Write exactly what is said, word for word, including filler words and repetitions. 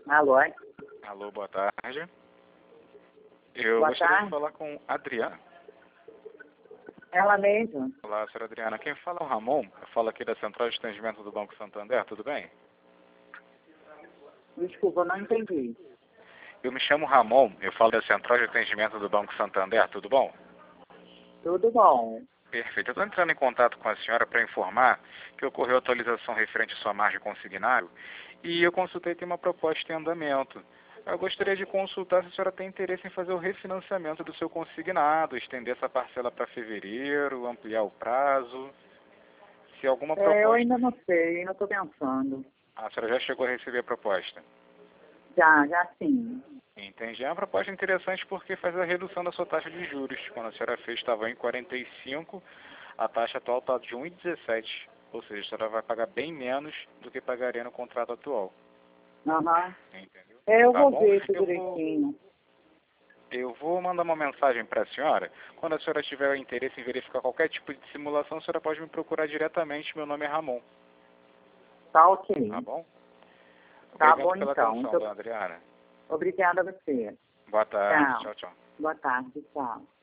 Alô? Alô, boa tarde. Eu Boa gostaria tarde. de falar com a Adriana. Ela mesma. Olá, senhora Adriana. Quem fala é o Ramon. Eu falo aqui da Central de Atendimento do Banco Santander. Tudo bem? Desculpa, eu não entendi. Eu me chamo Ramon. Eu falo da Central de Atendimento do Banco Santander. Tudo bom? Tudo bom. Perfeito. Eu estou entrando em contato com a senhora para informar que ocorreu atualização referente à sua margem consignável e eu consultei tem uma proposta em andamento. Eu gostaria de consultar se a senhora tem interesse em fazer o refinanciamento do seu consignado, estender essa parcela para fevereiro, ampliar o prazo. Se alguma É, eu proposta... ainda não sei, ainda estou pensando. A senhora já chegou a receber a proposta? Já, já sim. Entendi. É uma proposta interessante porque faz a redução da sua taxa de juros. Quando a senhora fez, estava em quarenta e cinco, a taxa atual está de um vírgula dezessete. Ou seja, a senhora vai pagar bem menos do que pagaria no contrato atual. Aham. Entendeu? É, eu Tá vou bom? ver isso Eu vou, direitinho. eu vou mandar uma mensagem para a senhora. Quando a senhora tiver interesse em verificar qualquer tipo de simulação, a senhora pode me procurar diretamente. Meu nome é Ramon. Tá ok. Tá bom? Tá Obrigado bom pela então. atenção, Muito dona Adriana. obrigada a você. Boa tarde. Tchau. Tchau, tchau. Boa tarde, tchau.